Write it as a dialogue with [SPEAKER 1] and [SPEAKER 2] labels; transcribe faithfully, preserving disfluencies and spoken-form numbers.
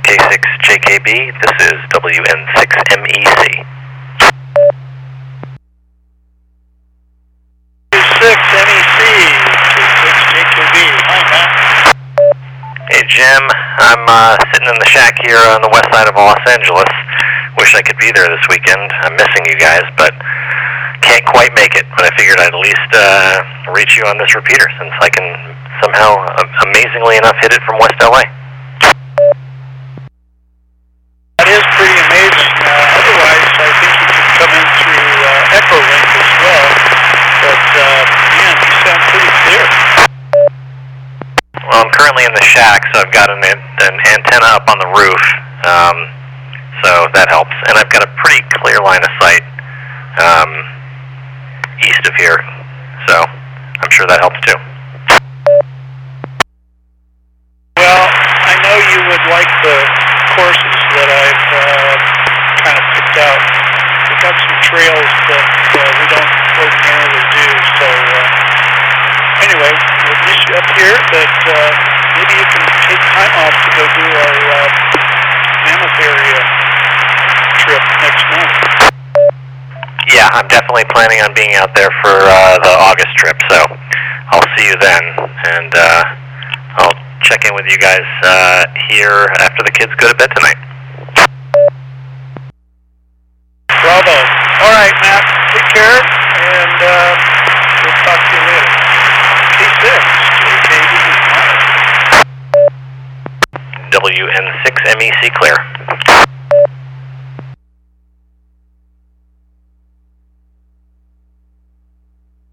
[SPEAKER 1] K six J K B, this is W N six M E C.
[SPEAKER 2] six M E C, K six J K B. Hi, Matt.
[SPEAKER 1] Hey, Jim. I'm uh, sitting in the shack here on the west side of Los Angeles. Wish I could be there this weekend. I'm missing you guys, but can't quite make it. But I figured I'd at least uh, reach you on this repeater since I can somehow, uh, amazingly enough, hit it from West L A.
[SPEAKER 2] That is pretty amazing. Uh, otherwise, I think you could come in through uh, Echolink as well. But, uh, man, you sound pretty clear.
[SPEAKER 1] Well, I'm currently in the shack, so I've got an, an antenna up on the roof, um, so that helps. And I've got a pretty clear line of sight um, east of here, so I'm sure that helps too.
[SPEAKER 2] Well, I know you would like the courses that I've uh, kind of picked out. We've got some trails that uh, we don't ordinarily do, so uh, anyway, we'll meet you up here, but uh, maybe you can take time off to go do our uh, Mammoth area trip next month.
[SPEAKER 1] Yeah, I'm definitely planning on being out there for uh, the August trip, so I'll see you then, and uh, I'll check in with you guys uh, here after the kids go to bed tonight.
[SPEAKER 2] Bravo. All right, Matt, take care, and uh, we'll talk to you later. K six, J K B,
[SPEAKER 1] W N six M E C clear.